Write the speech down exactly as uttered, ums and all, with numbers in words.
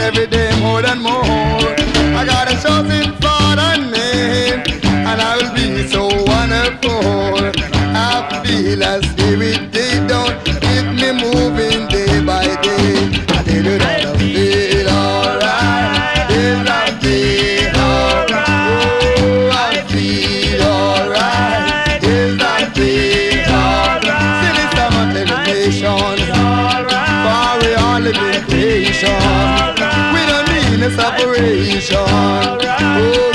every day more and more. I got a chosen Father name, and I will be so wonderful. I feel as spirit they don't keep me moving day by day. I did it all, I feel alright. Yes, I feel alright. Oh, I feel alright. Yes, I feel alright. Sing this time on television, for we all live in creation. We don't need a separation. Oh,